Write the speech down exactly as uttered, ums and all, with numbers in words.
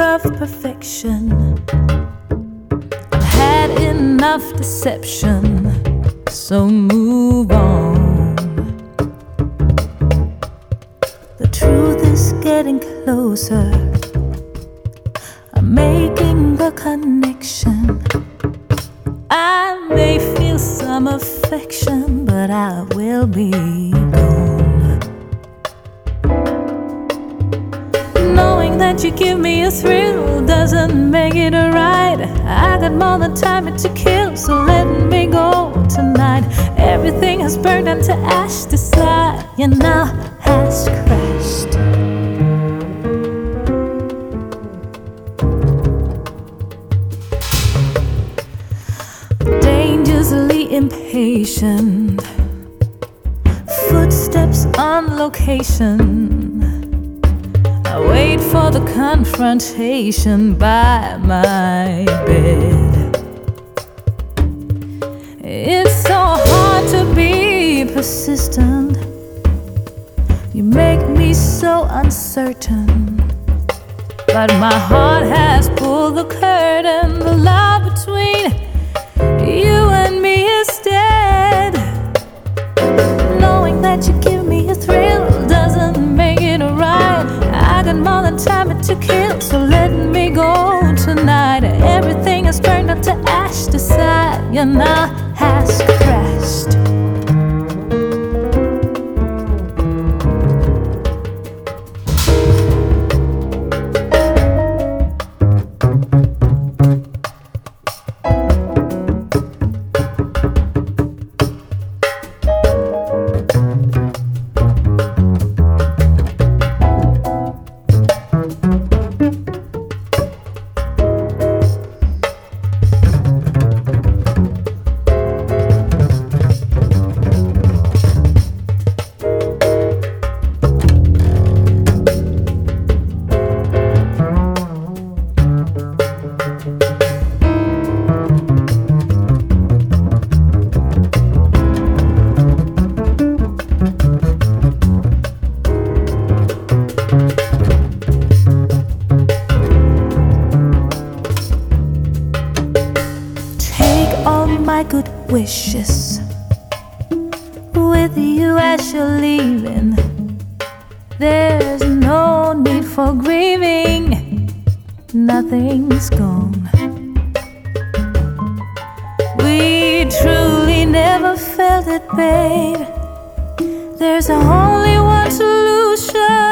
of perfection. I've had enough deception, so move on. The truth is getting closer. I'm making the connection. I may feel some affection, but I will be gone. Knowing that you give me a thrill doesn't make it right. I got more than time to kill, so let me go tonight. Everything has burned into ash, desire now has crashed. Dangerously impatient, footsteps on location. I wait for the confrontation by my bed. It's so hard to be persistent. You make me so uncertain, but my heart has pulled the curtain. The love between you and me is dead. Knowing that you give me a thrill doesn't make it right. I got more than time to kill, so let me go tonight. Everything has turned into ash, desire now has crashed. My good wishes with you as you're leaving. There's no need for grieving, nothing's gone. We truly never felt it, babe. There's only one solution.